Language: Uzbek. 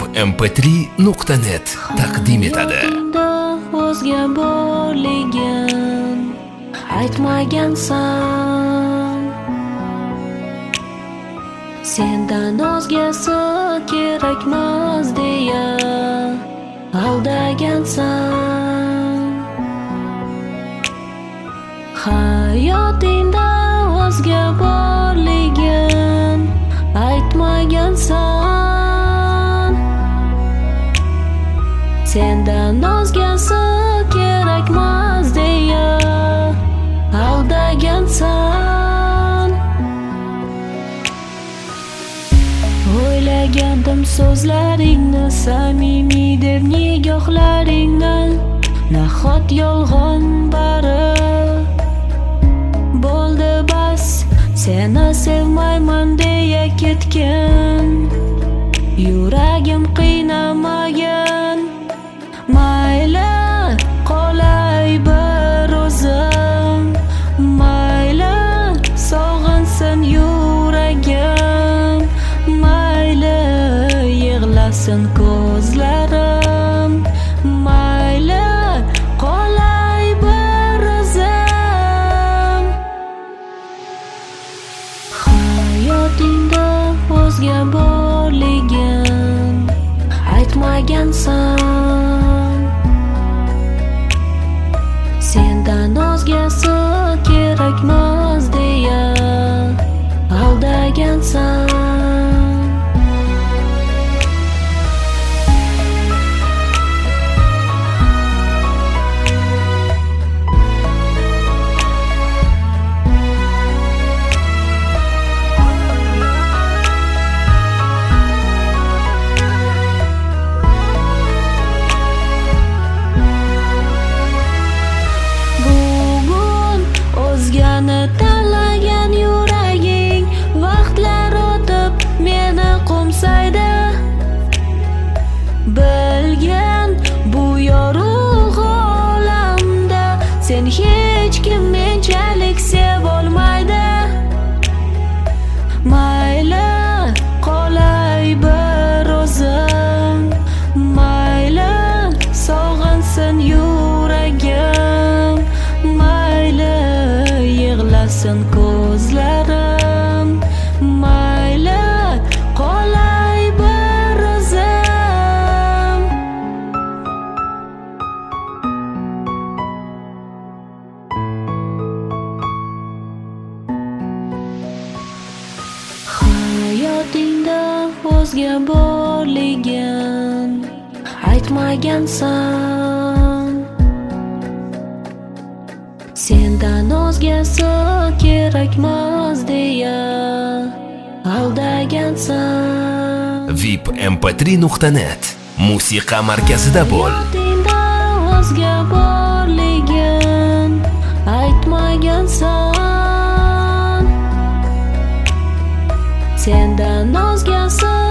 vipmp3.net taqdim etadi. O'zga borligin aytmagansan. Sendan o'zgasi kerakmas deya aldagansan. Hayotingda o'zga borligin aytmagansan. Sendan o'zgasi kerakmas deya aldagansan. O'ylagandim so'zlaringni samimiy deb nigohlaringni, nahot yolg'on bari. Bo'ldi bas, seni sevmayman deya ketgan, yuragim qiynamagan. Mayli qolay bir o'zim, mayli sog'insin yuragim, mayli yig'lasin ko'zlarim, mayli qolay bir o'zim. Hayotingda o'zga borligin aytmagansan. Sendan o'zgasi kerakmas deya aldagansan. Tanlagan yuraging vaqtlar o'tib meni qo'msaydi. Bilgan bu yorug' olamda sen hech kim menchalik sevolmaydi. Mayli qolay bir o'zim, mayli sog'insin yuragim, mayli yig'lasin ko'zlarim, mayli qolay bir o'zim. Hayotingda o'zga borligin aytmagansan. Sendan o'zgasi kerakmas deya aldagansan. vipmp3.net musiqa markazida bo'l. Hayotingda o'zga borligin aytmagansan. Sendan o'zgasi